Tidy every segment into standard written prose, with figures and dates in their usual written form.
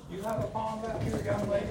You have a palm back here, young lady?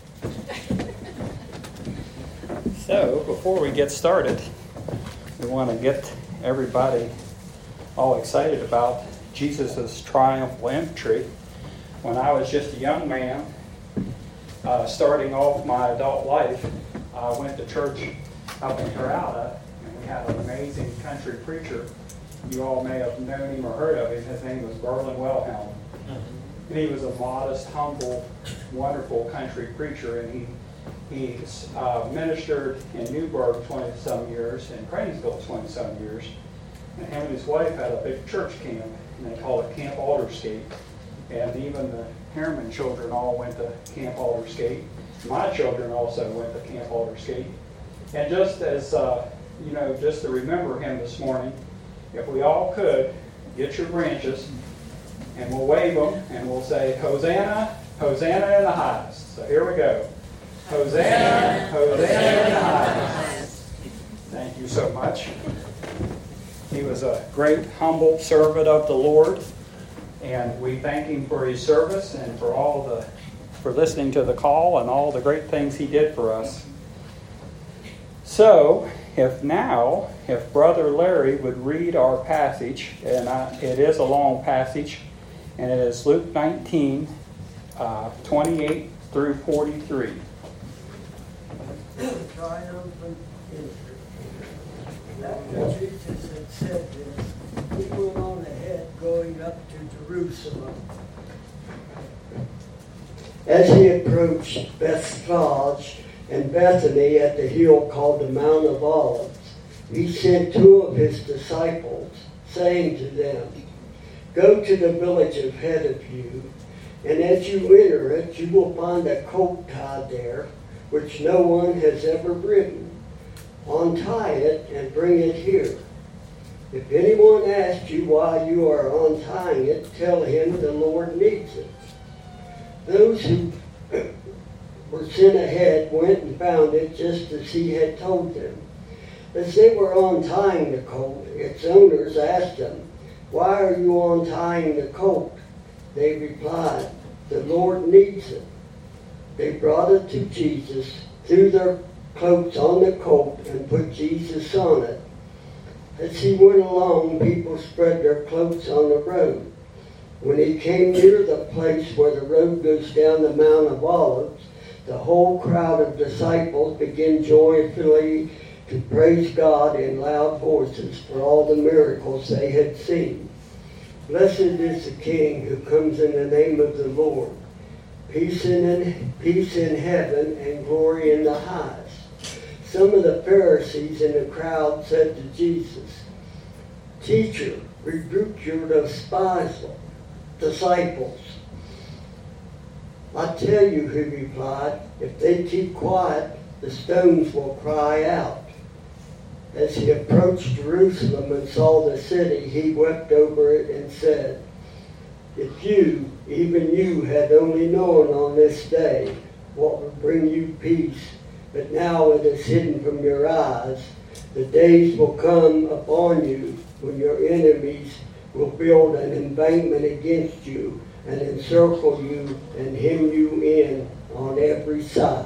So, before we get started, we want to get everybody all excited about Jesus' triumphal entry. When I was just a young man, starting off my adult life, I went to church up in Heralda, and we had an amazing country preacher. You all may have known him or heard of him. His name was Berlin Wilhelm. And he was a modest, humble, wonderful country preacher, and he ministered in Newburgh 20-some years, and Cranesville 20-some years. And him and his wife had a big church camp, and they called it Camp Aldersgate. And even the Harriman children all went to Camp Aldersgate. My children also went to Camp Aldersgate. And just as, just to remember him this morning, if we all could, get your branches, and we'll wave them, and we'll say, Hosanna, Hosanna in the highest. So here we go. Hosanna, Hosanna in the highest. Thank you so much. He was a great, humble servant of the Lord, and we thank him for his service and for listening to the call and all the great things he did for us. So, if Brother Larry would read our passage, and it is a long passage, and it is Luke 19, 28 through 43. Triumphant entry. After Jesus had said this, he went on ahead, going up to Jerusalem. As he approached Bethphage and Bethany at the hill called the Mount of Olives, he sent two of his disciples, saying to them, "Go to the village ahead of you, and as you enter it, you will find a colt tied there, which no one has ever ridden. Untie it and bring it here. If anyone asks you why you are untying it, tell him the Lord needs it." Those who were sent ahead went and found it just as he had told them. As they were untying the colt, its owners asked them, "Why are you untying the colt?" They replied, "The Lord needs it." They brought it to Jesus, threw their cloaks on the colt, and put Jesus on it. As he went along, people spread their cloaks on the road. When he came near the place where the road goes down the Mount of Olives, the whole crowd of disciples began joyfully to praise God in loud voices for all the miracles they had seen. "Blessed is the King who comes in the name of the Lord. Peace in heaven and glory in the highest." Some of the Pharisees in the crowd said to Jesus, "Teacher, rebuke your disciples." "I tell you," he replied, "if they keep quiet, the stones will cry out." As he approached Jerusalem and saw the city, he wept over it and said, "If you, even you, had only known on this day what would bring you peace, but now it is hidden from your eyes. The days will come upon you when your enemies will build an embankment against you and encircle you and hem you in on every side."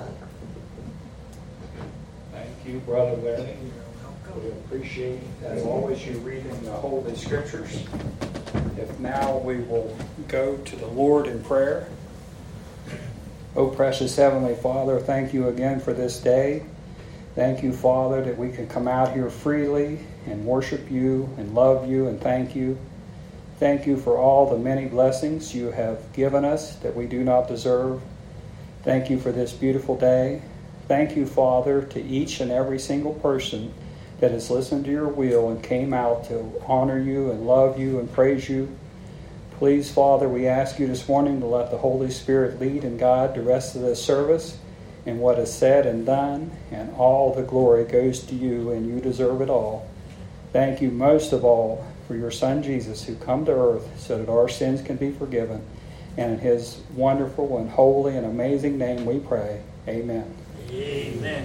Thank you, Brother Larry. We appreciate, as always, you reading the Holy Scriptures. If now we will go to the Lord in prayer. Oh, precious Heavenly Father, thank you again for this day. Thank you, Father, that we can come out here freely and worship you and love you and thank you. Thank you for all the many blessings you have given us that we do not deserve. Thank you for this beautiful day. Thank you, Father, to each and every single person that has listened to your will and came out to honor you and love you and praise you. Please, Father, we ask you this morning to let the Holy Spirit lead and guide the rest of this service and what is said and done, and all the glory goes to you, and you deserve it all. Thank you most of all for your Son Jesus, who come to earth so that our sins can be forgiven. And in his wonderful and holy and amazing name we pray. Amen. Amen.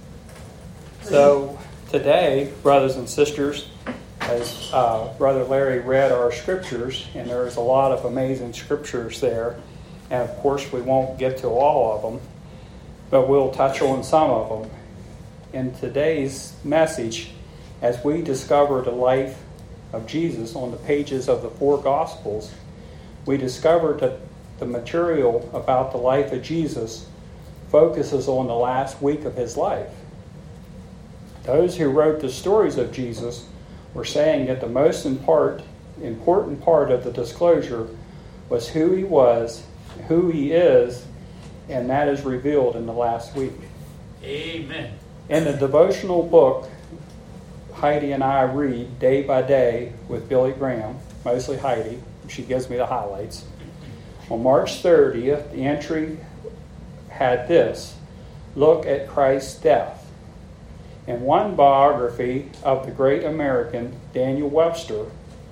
So today, brothers and sisters, as Brother Larry read our scriptures, and there's a lot of amazing scriptures there, And of course, we won't get to all of them, but we'll touch on some of them. In today's message, as we discover the life of Jesus on the pages of the four Gospels, we discover that the material about the life of Jesus focuses on the last week of his life. Those who wrote the stories of Jesus were saying that the most important part of the disclosure was who he was, who he is, and that is revealed in the last week. Amen. In the devotional book Heidi and I read day by day with Billy Graham, mostly Heidi, she gives me the highlights. On March 30th, the entry had this: look at Christ's death. In one biography of the great American Daniel Webster,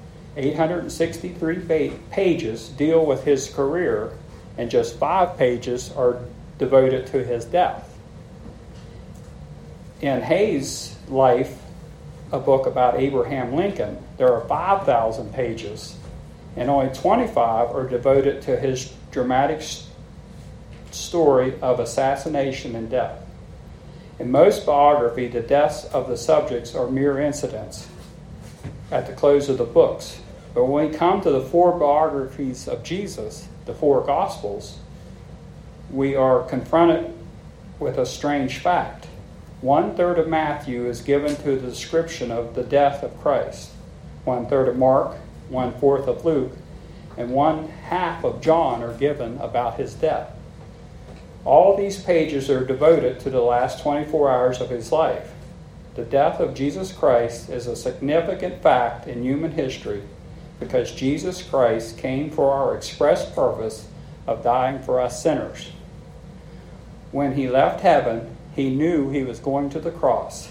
863 pages deal with his career, and just 5 pages are devoted to his death. In Hayes' life, a book about Abraham Lincoln, there are 5,000 pages, and only 25 are devoted to his dramatic story of assassination and death. In most biography, the deaths of the subjects are mere incidents at the close of the books. But when we come to the 4 biographies of Jesus, the 4 Gospels, we are confronted with a strange fact. 1/3 of Matthew is given to the description of the death of Christ, 1/3 of Mark, 1/4 of Luke, and 1/2 of John are given about his death. All these pages are devoted to the last 24 hours of his life. The death of Jesus Christ is a significant fact in human history because Jesus Christ came for our express purpose of dying for us sinners. When he left heaven, he knew he was going to the cross.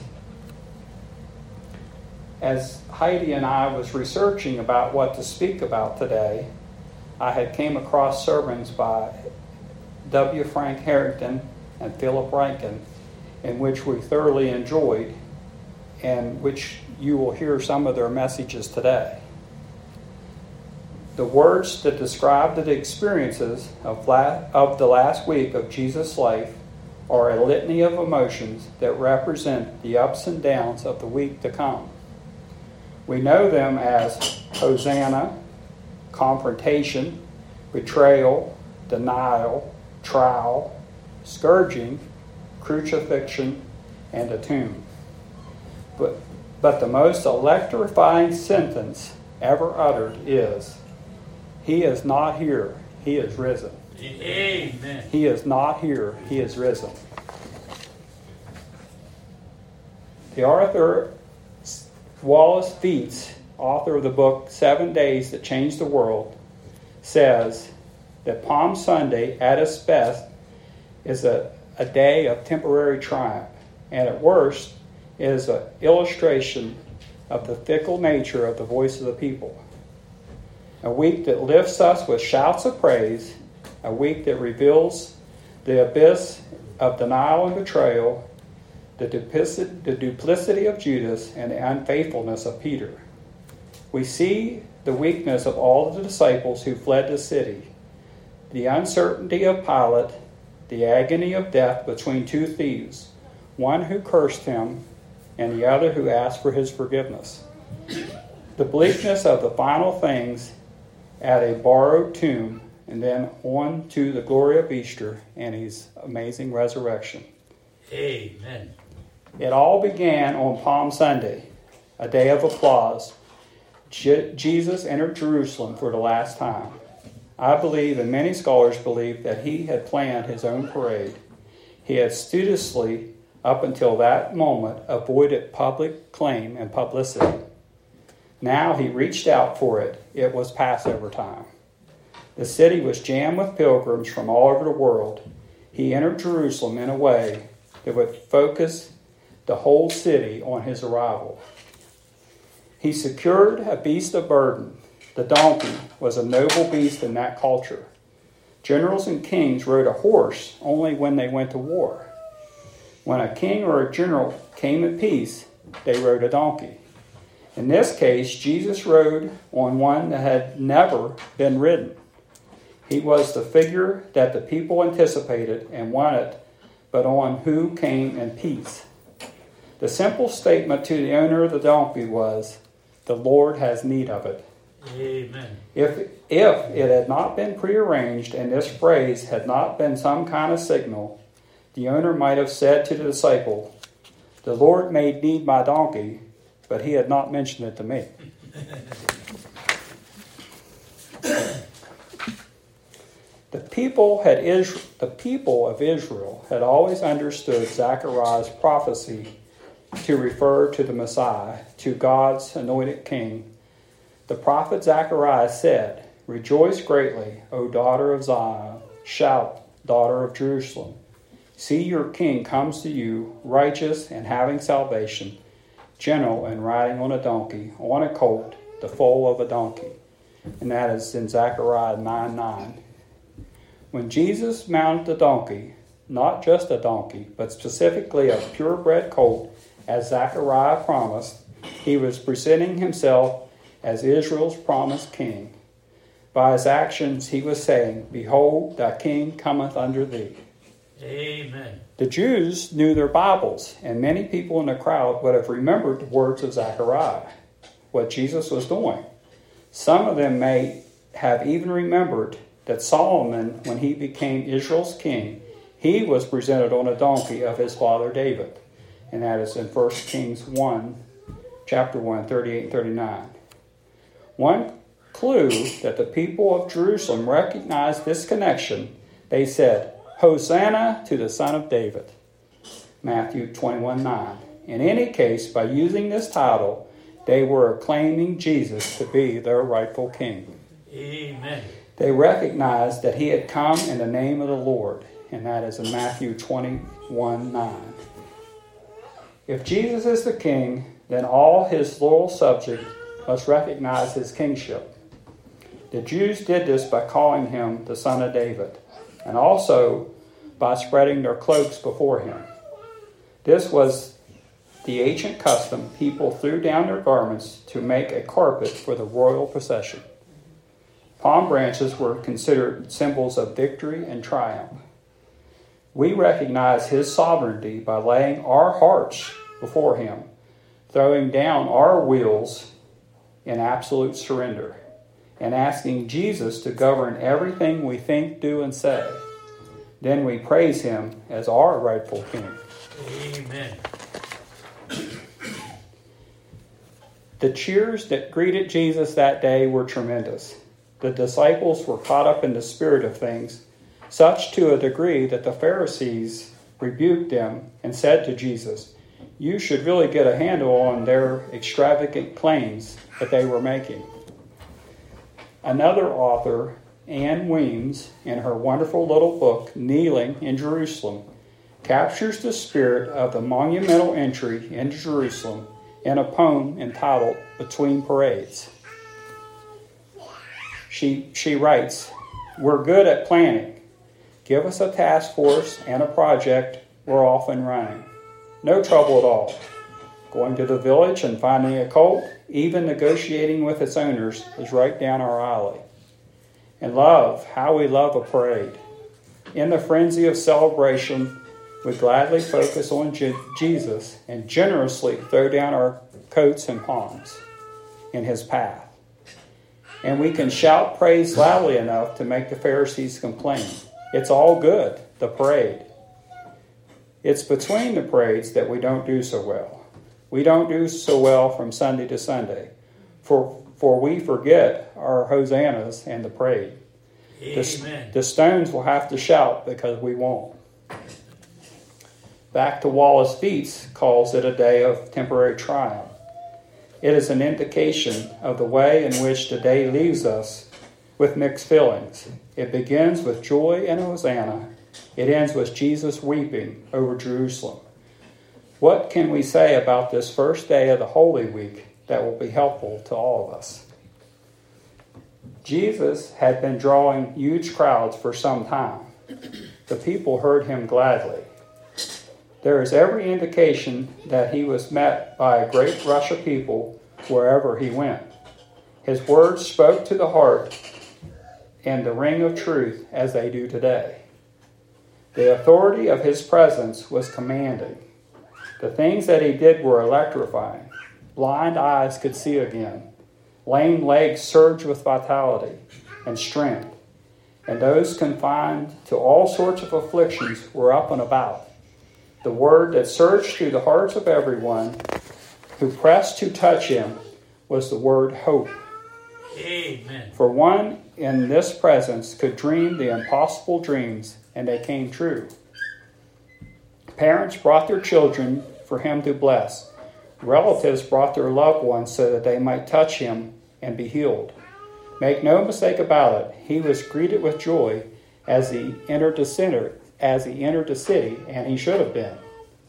As Heidi and I was researching about what to speak about today, I had came across sermons by W. Frank Harrington and Philip Rankin, in which we thoroughly enjoyed, and which you will hear some of their messages today. The words that describe the experiences of the last week of Jesus' life are a litany of emotions that represent the ups and downs of the week to come. We know them as Hosanna, confrontation, betrayal, denial, trial, scourging, crucifixion, and a tomb. But the most electrifying sentence ever uttered is, "He is not here, he is risen." Amen. He is not here, he is risen. The Arthur Wallace Dietz, author of the book 7 Days That Changed the World, says that Palm Sunday, at its best, is a day of temporary triumph, and at worst, is an illustration of the fickle nature of the voice of the people. A week that lifts us with shouts of praise, a week that reveals the abyss of denial and betrayal, the duplicity of Judas, and the unfaithfulness of Peter. We see the weakness of all of the disciples who fled the city, the uncertainty of Pilate, the agony of death between 2 thieves, one who cursed him and the other who asked for his forgiveness, the bleakness of the final things at a borrowed tomb, and then on to the glory of Easter and his amazing resurrection. Amen. It all began on Palm Sunday, a day of applause. Jesus entered Jerusalem for the last time. I believe, and many scholars believe, that he had planned his own parade. He had studiously, up until that moment, avoided public acclaim and publicity. Now he reached out for it. It was Passover time. The city was jammed with pilgrims from all over the world. He entered Jerusalem in a way that would focus the whole city on his arrival. He secured a beast of burden. The donkey was a noble beast in that culture. Generals and kings rode a horse only when they went to war. When a king or a general came in peace, they rode a donkey. In this case, Jesus rode on one that had never been ridden. He was the figure that the people anticipated and wanted, but on who came in peace. The simple statement to the owner of the donkey was, "The Lord has need of it." Amen. If it had not been prearranged and this phrase had not been some kind of signal, the owner might have said to the disciple, "The Lord may need my donkey, but he had not mentioned it to me." The people of Israel had always understood Zechariah's prophecy to refer to the Messiah, to God's anointed king. The prophet Zechariah said, "Rejoice greatly, O daughter of Zion. Shout, daughter of Jerusalem. See, your king comes to you, righteous and having salvation, gentle and riding on a donkey, on a colt, the foal of a donkey." And that is in Zechariah 9:9. When Jesus mounted the donkey, not just a donkey, but specifically a purebred colt, as Zechariah promised, he was presenting himself as Israel's promised king. By his actions he was saying, "Behold, thy king cometh unto thee." Amen. The Jews knew their Bibles, and many people in the crowd would have remembered the words of Zechariah, what Jesus was doing. Some of them may have even remembered that Solomon, when he became Israel's king, he was presented on a donkey of his father David. And that is in 1 Kings 1, chapter 1, 38 and 39. One clue that the people of Jerusalem recognized this connection, they said, "Hosanna to the Son of David." Matthew 21:9. In any case, by using this title, they were acclaiming Jesus to be their rightful king. Amen. They recognized that he had come in the name of the Lord, and that is in Matthew 21:9. If Jesus is the king, then all his loyal subjects must recognize his kingship. The Jews did this by calling him the Son of David, and also by spreading their cloaks before him. This was the ancient custom. People threw down their garments to make a carpet for the royal procession. Palm branches were considered symbols of victory and triumph. We recognize his sovereignty by laying our hearts before him, throwing down our wills in absolute surrender, and asking Jesus to govern everything we think, do, and say. Then we praise him as our rightful king. Amen. The cheers that greeted Jesus that day were tremendous. The disciples were caught up in the spirit of things, such to a degree that the Pharisees rebuked them and said to Jesus, "You should really get a handle on their extravagant claims that they were making." Another author, Anne Weems, in her wonderful little book, Kneeling in Jerusalem, captures the spirit of the monumental entry into Jerusalem in a poem entitled Between Parades. She writes, "We're good at planning. Give us a task force and a project, we're off and running. No trouble at all. Going to the village and finding a colt, even negotiating with its owners, is right down our alley. And love, how we love a parade. In the frenzy of celebration, we gladly focus on Jesus and generously throw down our coats and palms in his path. And we can shout praise loudly enough to make the Pharisees complain. It's all good, the parade. It's between the parades that we don't do so well. We don't do so well from Sunday to Sunday, for we forget our hosannas and the parade. Amen. The stones will have to shout because we won't. Back to Wallace Dietz calls it a day of temporary triumph. It is an indication of the way in which the day leaves us with mixed feelings. It begins with joy and hosanna. It ends with Jesus weeping over Jerusalem. What can we say about this first day of the Holy Week that will be helpful to all of us? Jesus had been drawing huge crowds for some time. The people heard him gladly. There is every indication that he was met by a great rush of people wherever he went. His words spoke to the heart in the ring of truth as they do today. The authority of his presence was commanding. The things that he did were electrifying. Blind eyes could see again. Lame legs surged with vitality and strength. And those confined to all sorts of afflictions were up and about. The word that surged through the hearts of everyone who pressed to touch him was the word hope. Amen. For one in this presence could dream the impossible dreams, and they came true. Parents brought their children for him to bless. Relatives brought their loved ones so that they might touch him and be healed. Make no mistake about it, he was greeted with joy as he entered the city, and he should have been.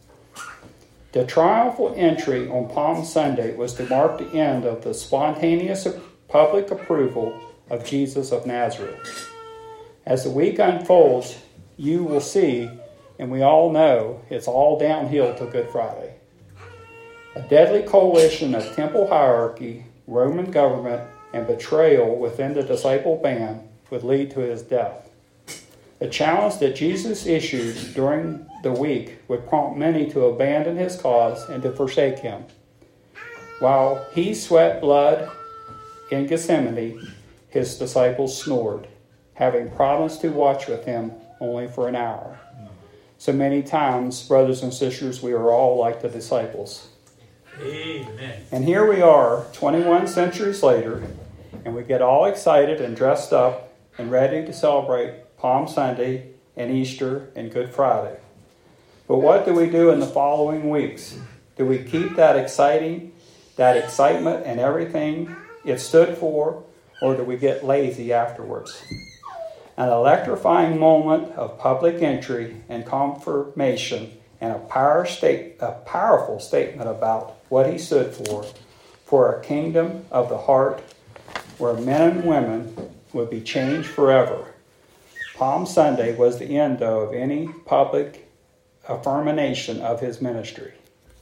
The triumphal entry on Palm Sunday was to mark the end of the spontaneous public approval of Jesus of Nazareth. As the week unfolds, you will see, and we all know, it's all downhill to Good Friday. A deadly coalition of temple hierarchy, Roman government, and betrayal within the disciple band would lead to his death. The challenge that Jesus issued during the week would prompt many to abandon his cause and to forsake him. While he sweat blood in Gethsemane, his disciples snored, having promised to watch with him only for an hour. So many times, brothers and sisters, we are all like the disciples. Amen. And here we are, 21 centuries later, and we get all excited and dressed up and ready to celebrate Palm Sunday and Easter and Good Friday. But what do we do in the following weeks? Do we keep that excitement and everything it stood for, or do we get lazy afterwards? An electrifying moment of public entry and confirmation and a powerful statement about what he stood for a kingdom of the heart where men and women would be changed forever. Palm Sunday was the end, though, of any public affirmation of his ministry.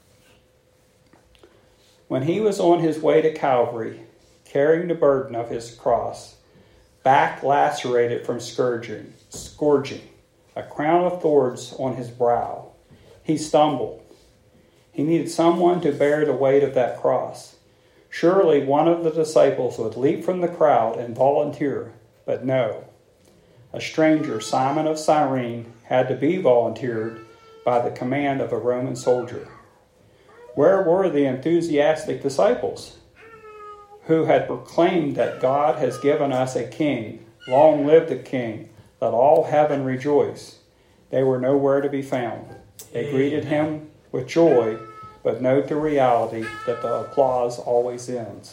When he was on his way to Calvary, carrying the burden of his cross, back lacerated from scourging, a crown of thorns on his brow, he stumbled. He needed someone to bear the weight of that cross. Surely one of the disciples would leap from the crowd and volunteer, but no. A stranger, Simon of Cyrene, had to be volunteered by the command of a Roman soldier. Where were the enthusiastic disciples who had proclaimed that God has given us a king? Long live the king. Let all heaven rejoice. They were nowhere to be found. They greeted him with joy, but note the reality that the applause always ends.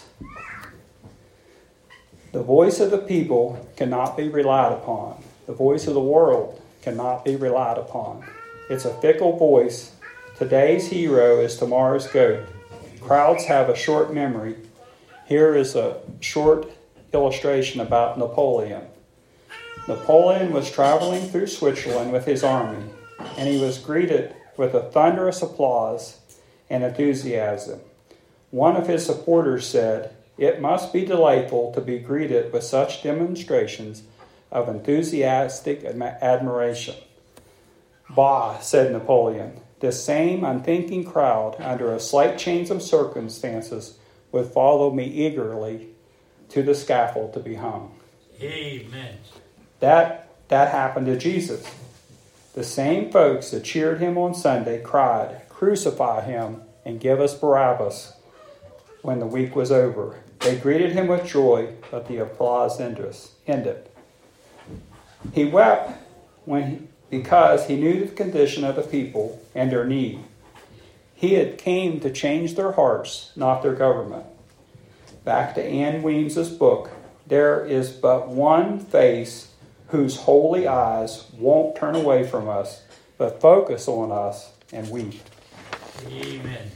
The voice of the people cannot be relied upon. The voice of the world cannot be relied upon. It's a fickle voice. Today's hero is tomorrow's goat. Crowds have a short memory. Here is a short illustration about Napoleon. Napoleon was traveling through Switzerland with his army, and he was greeted with a thunderous applause and enthusiasm. One of his supporters said, "It must be delightful to be greeted with such demonstrations of enthusiastic admiration." "Bah," said Napoleon, "this same unthinking crowd, under a slight change of circumstances, would follow me eagerly to the scaffold to be hung." Amen. That happened to Jesus. The same folks that cheered him on Sunday cried, "Crucify him and give us Barabbas," when the week was over. They greeted him with joy, but the applause ended. He wept because he knew the condition of the people and their need. He had came to change their hearts, not their government. Back to Ann Weems's book, there is but one face whose holy eyes won't turn away from us, but focus on us and weep. Amen.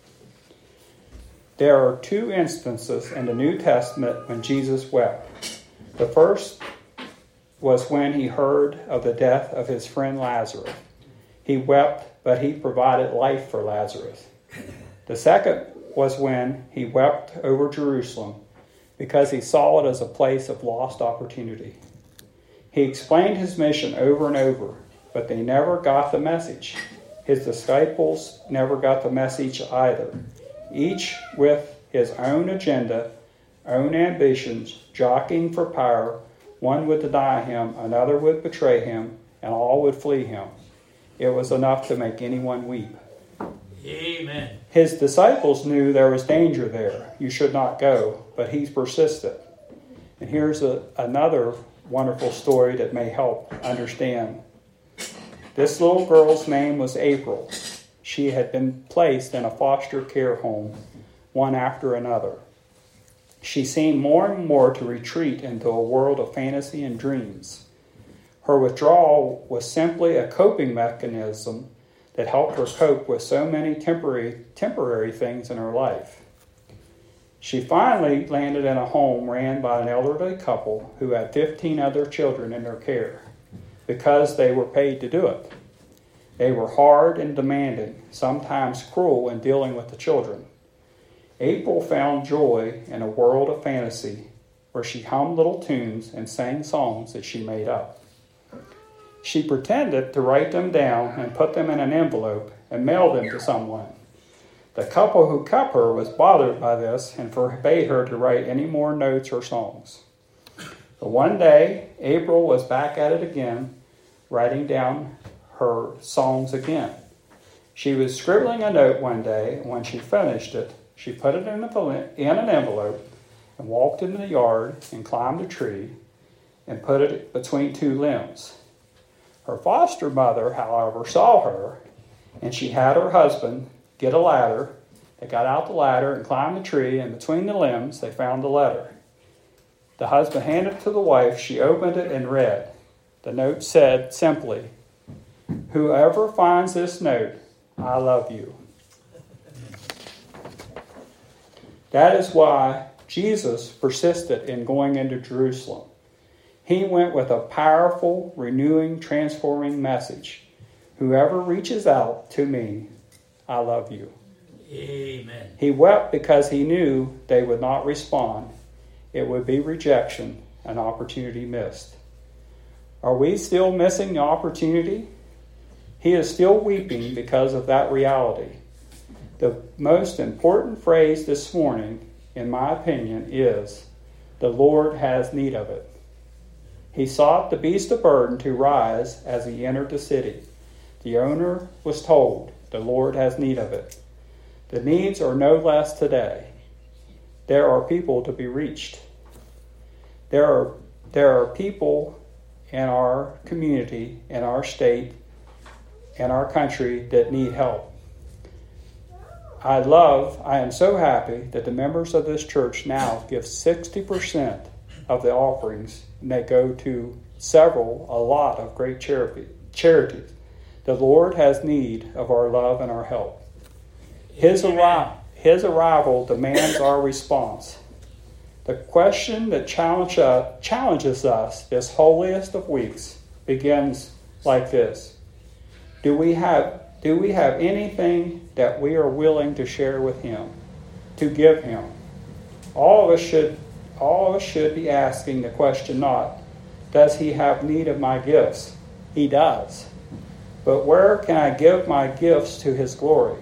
There are two instances in the New Testament when Jesus wept. The first was when he heard of the death of his friend Lazarus. He wept, but he provided life for Lazarus. The second was when he wept over Jerusalem because he saw it as a place of lost opportunity. He explained his mission over and over, but they never got the message. His disciples never got the message either, each with his own agenda, own ambitions, jockeying for power. One would deny him, another would betray him, and all would flee him. It was enough to make anyone weep. Amen. His disciples knew there was danger there. You should not go, but he persisted. And here's another wonderful story that may help understand. This little girl's name was April. She had been placed in a foster care home, one after another. She seemed more and more to retreat into a world of fantasy and dreams. Her withdrawal was simply a coping mechanism that helped her cope with so many temporary things in her life. She finally landed in a home ran by an elderly couple who had 15 other children in their care because they were paid to do it. They were hard and demanding, sometimes cruel in dealing with the children. April found joy in a world of fantasy where she hummed little tunes and sang songs that she made up. She pretended to write them down and put them in an envelope and mail them to someone. The couple who kept her was bothered by this and forbade her to write any more notes or songs. But one day, April was back at it again, writing down her songs again. She was scribbling a note one day, and when she finished it, she put it in an envelope and walked into the yard and climbed a tree and put it between two limbs. Her foster mother, however, saw her, and she had her husband get a ladder. They got out the ladder and climbed the tree, and between the limbs they found the letter. The husband handed it to the wife. She opened it and read. The note said simply, "Whoever finds this note, I love you." That is why Jesus persisted in going into Jerusalem. He went with a powerful, renewing, transforming message. Whoever reaches out to me, I love you. Amen. He wept because he knew they would not respond. It would be rejection, an opportunity missed. Are we still missing the opportunity? He is still weeping because of that reality. The most important phrase this morning, in my opinion, is, "The Lord has need of it." He sought the beast of burden to rise as he entered the city. The owner was told, "The Lord has need of it." The needs are no less today. There are people to be reached. There are people in our community, in our state, in our country that need help. I am so happy that the members of this church now give 60% of the offerings, and they go to a lot of great charities. The Lord has need of our love and our help. His arrival demands our response. The question that challenges us this holiest of weeks begins like this. Do we have anything that we are willing to share with Him, to give Him? All of us should be asking the question not, does He have need of my gifts? He does. But where can I give my gifts to His glory?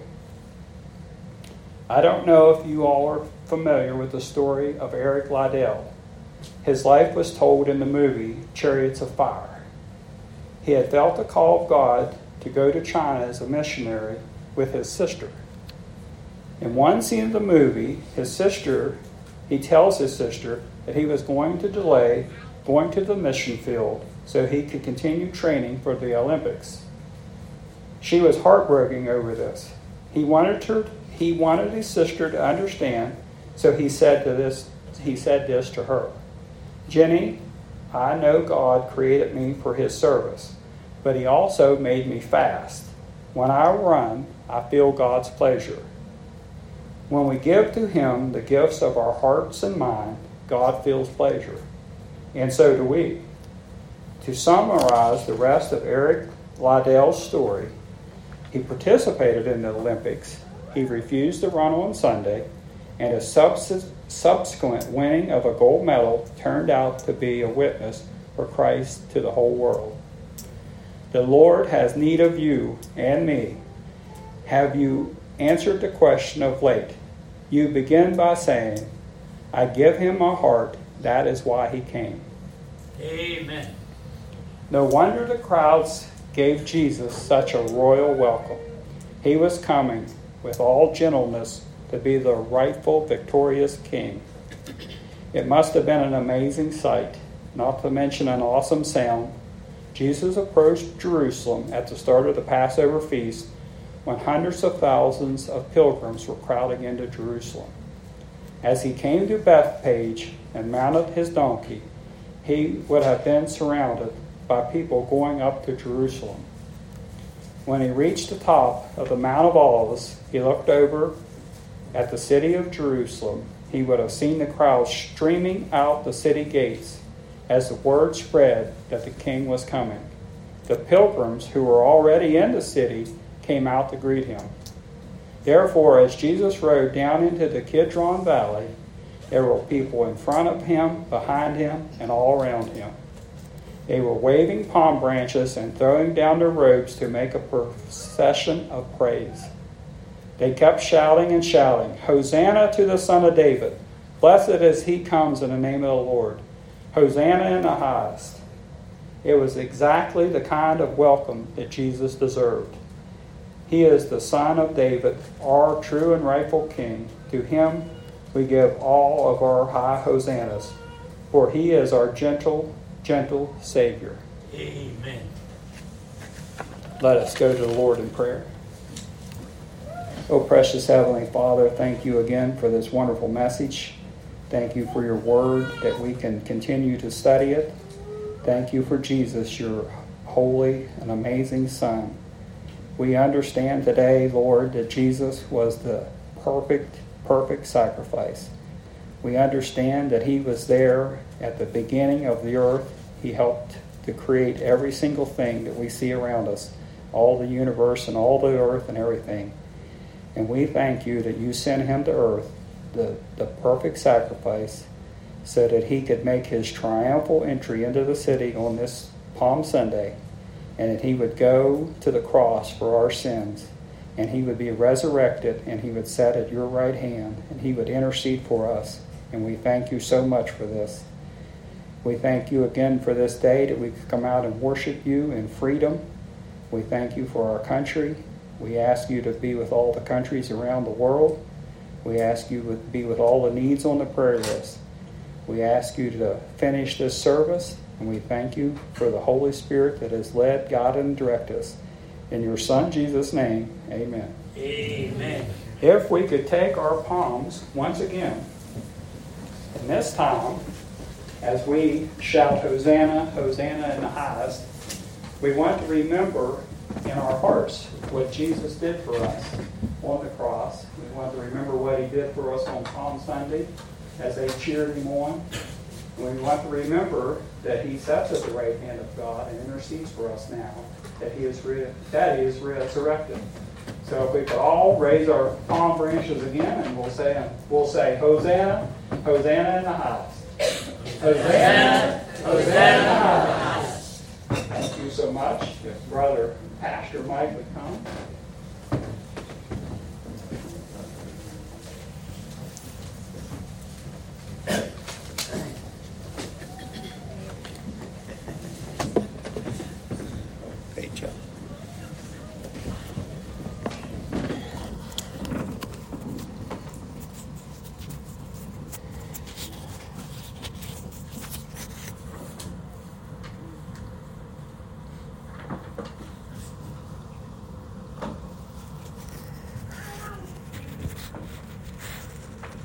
I don't know if you all are familiar with the story of Eric Liddell. His life was told in the movie Chariots of Fire. He had felt the call of God to go to China as a missionary with his sister. In one scene of the movie, he tells his sister that he was going to delay going to the mission field so he could continue training for the Olympics. She was heartbroken over this. He wanted his sister to understand, so he said this to her. "Jenny, I know God created me for His service, but He also made me fast. When I run, I feel God's pleasure. When we give to Him the gifts of our hearts and mind, God feels pleasure. And so do we." To summarize the rest of Eric Liddell's story, he participated in the Olympics. He refused to run on Sunday, and his subsequent winning of a gold medal turned out to be a witness for Christ to the whole world. The Lord has need of you and me. Have you answered the question of late? You begin by saying, I give him my heart, that is why he came. Amen. No wonder the crowds gave Jesus such a royal welcome. He was coming with all gentleness to be the rightful victorious king. It must have been an amazing sight, not to mention an awesome sound. Jesus approached Jerusalem at the start of the Passover feast when hundreds of thousands of pilgrims were crowding into Jerusalem. As he came to Bethphage and mounted his donkey, he would have been surrounded by people going up to Jerusalem. When he reached the top of the Mount of Olives, he looked over at the city of Jerusalem. He would have seen the crowds streaming out the city gates as the word spread that the king was coming. The pilgrims who were already in the city came out to greet him. Therefore, as Jesus rode down into the Kidron Valley, there were people in front of him, behind him, and all around him. They were waving palm branches and throwing down their robes to make a procession of praise. They kept shouting and shouting, Hosanna to the Son of David. Blessed is he comes in the name of the Lord. Hosanna in the highest. It was exactly the kind of welcome that Jesus deserved. He is the Son of David, our true and rightful King. To him we give all of our high hosannas, for he is our gentle Savior. Amen. Let us go to the Lord in prayer. Oh, precious Heavenly Father, thank you again for this wonderful message. Thank you for your word, that we can continue to study it. Thank you for Jesus, your holy and amazing Son. We understand today, Lord, that Jesus was the perfect sacrifice. We understand that he was there at the beginning of the earth. He helped to create every single thing that we see around us, all the universe and all the earth and everything. And we thank you that you sent him to earth, the perfect sacrifice, so that he could make his triumphal entry into the city on this Palm Sunday, and that he would go to the cross for our sins, and he would be resurrected, and he would sit at your right hand, and he would intercede for us. And we thank you so much for this. We thank you again for this day that we could come out and worship you in freedom. We thank you for our country. We ask you to be with all the countries around the world. We ask you to be with all the needs on the prayer list. We ask you to finish this service, and we thank you for the Holy Spirit that has led, guided, and directed us. In your Son, Jesus' name, amen. Amen. If we could take our palms once again, and this time, as we shout Hosanna, Hosanna in the highest, we want to remember in our hearts what Jesus did for us on the cross. We want to remember what he did for us on Palm Sunday as they cheered him on. And we want to remember that he sits at the right hand of God and intercedes for us now, that he is resurrected. So if we could all raise our palm branches again, and we'll say Hosanna, Hosanna in the highest. Hosanna, Hosanna in the highest. Thank you so much. If Brother Pastor Mike would come. Hey, Joe.